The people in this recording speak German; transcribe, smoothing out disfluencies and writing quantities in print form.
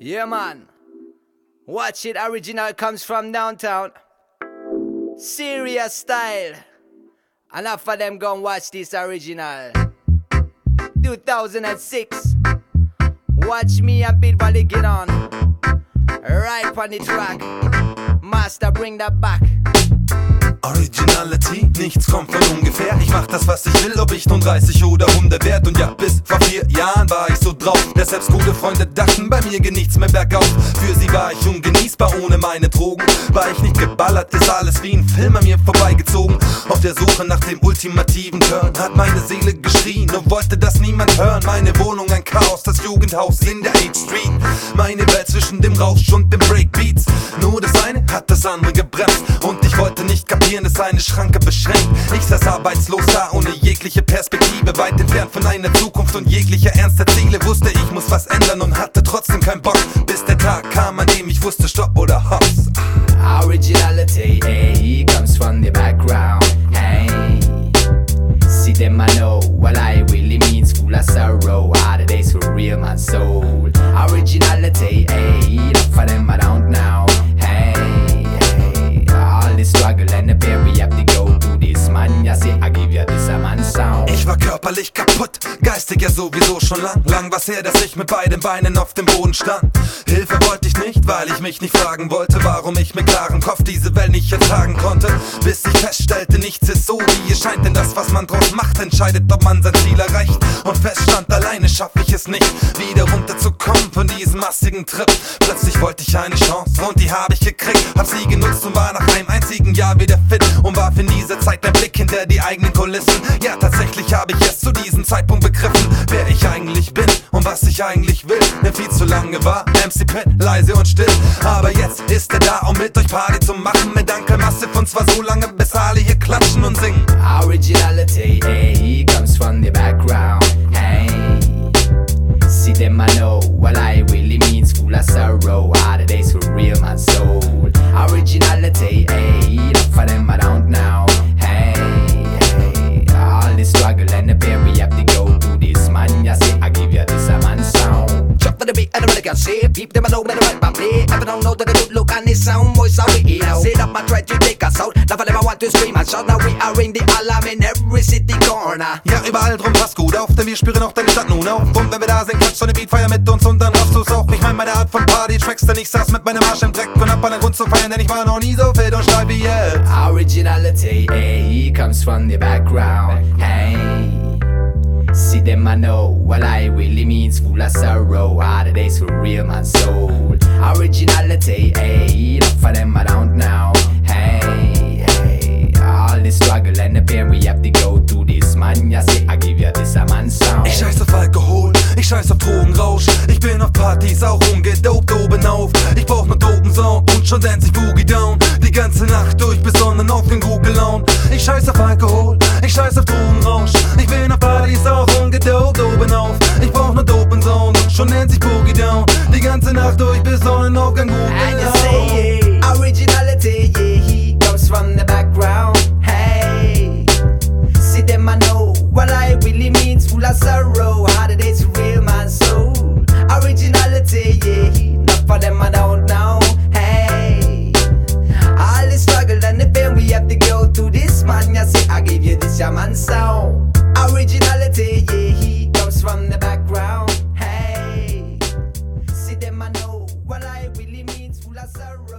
Yeah, man. Watch it, original comes from downtown. Serious style. Enough of them gon' watch this original. 2006. Watch me and Pete Valley get on. Right on the track. Master, bring that back. Originality, nichts kommt von ungefähr. Ich mach das, was ich will, ob ich nun 30 oder 100 werd. Und ja, bis vor 4 Jahren war ich so drauf, dass selbst gute Freunde dachten, bei mir geht nichts mehr bergauf. Für sie war ich ungenießbar ohne meine Drogen. War ich nicht geballert, ist alles wie ein Film an mir vorbeigezogen. Auf der Suche nach dem ultimativen Turn hat meine Seele geschrien und wollte das niemand hören. Meine Wohnung ein Chaos, das Jugendhaus in der 8th Street. Meine Welt zwischen dem Rausch und den Breakbeats. Nur das eine hat das andere gebremst und ich wollte nicht kapieren, dass eine Schranke beschränkt. Ich saß arbeitslos da, ohne jegliche Perspektive, weit entfernt von einer Zukunft und jeglicher ernster Ziele. Wusste, ich muss was ändern und hatte trotzdem keinen Bock, bis der Tag kam, an dem ich wusste, Stopp oder Hops. Originality, hey, comes from the background, hey. See them I know, what I really means full of sorrow. All the days for real, my soul. Originality, hey, enough for them I don't know, hey, hey. All the struggle and the pain we have to go through this, man. You see, I give you this a man sound. Ich war körperlich kaputt, geistig ja sowieso schon lang war's her, dass ich mit beiden Beinen auf dem Boden stand. Hilfe wollte ich nicht, weil ich mich nicht fragen wollte, warum ich mit klarem Kopf diese Welt nicht ertragen konnte. Bis ich feststellte, nichts ist so wie es scheint, denn das, was man draus macht, entscheidet, ob man sein Ziel erreicht. Und feststand, alleine schaffe ich es nicht, wieder runterzukommen von diesem massigen Trip. Plötzlich wollte ich eine Chance und die habe ich gekriegt, hab sie genutzt und war nach einem einzigen Jahr wieder fit und warf in dieser Zeit ein Blick hinter die eigenen Kulissen. Ja, tatsächlich habe ich erst zu diesem Zeitpunkt begriffen, wer ich eigentlich bin und was ich eigentlich will. Denn viel zu lange war MC Pit leise und still, aber jetzt ist er da, um mit euch Party zu machen. Mit Uncle Massive und zwar so lange, bis alle hier klatschen und singen. Originality, hey, comes from the background, hey. See them I know, what I really means full of sorrow. All the days for real, my soul. Originality, hey, enough for them I don't know, hey, hey. All the struggle and the pain we have to go through this, man. You see, I give you this a man sound. Chop for the beat and the can say, peep them I know better right by play. If I don't know that the good look and the sound, voice how we hear. Sit up and try to take us out. Now for them I want to scream and shout. Now we are in the alarm in every city corner. Ja, überall drum passt gut auf, denn wir spüren auch deine Stadt nun auf. Und wenn wir da sind, klatscht so eine Beatfeier mit uns und dann raffst du's auch. Ich mein meine Art von Party-Tracks, denn ich saß mit meinem Arsch im Dreck und hab einen Grund zu feiern, denn ich war noch nie so fit und steif wie jetzt. Originality, hey, comes from the background, hey. See them I know, what I really means full of sorrow. All the days for real, my soul. Originality, hey, enough for them I don't know, hey, hey. All the struggle and the pain we have to go through this, man. You see, I give you this a man sound. Ich scheiß auf Alkohol, ich scheiß auf Drogenrausch. Ich bin auf Partys auch ungedopt oben auf. Ich brauch nur dopen Sound und schon dance ich Boogie Down. Die ganze Nacht durch, besonnen auf den Google Laune. Ich scheiß auf Alkohol, ich scheiß auf Drogenrausch. Ich bin auf Partys auch ungedopt oben auf. Ich brauch nur dopen Sound und schon dance ich Boogie Down. Die ganze Nacht durch, besonnen auf den Google Laune. And you say, yeah, originality, yeah, he comes from the background, hey. See them I know, what I really means full of sorrow. How the days real, my soul. Originality, yeah, not for them I don't know, hey. All the struggle and the pain we have to go through this, man. You see, I give you this your man sound. Originality, yeah, he comes from the background, hey. See them I know, what I really means full of sorrow.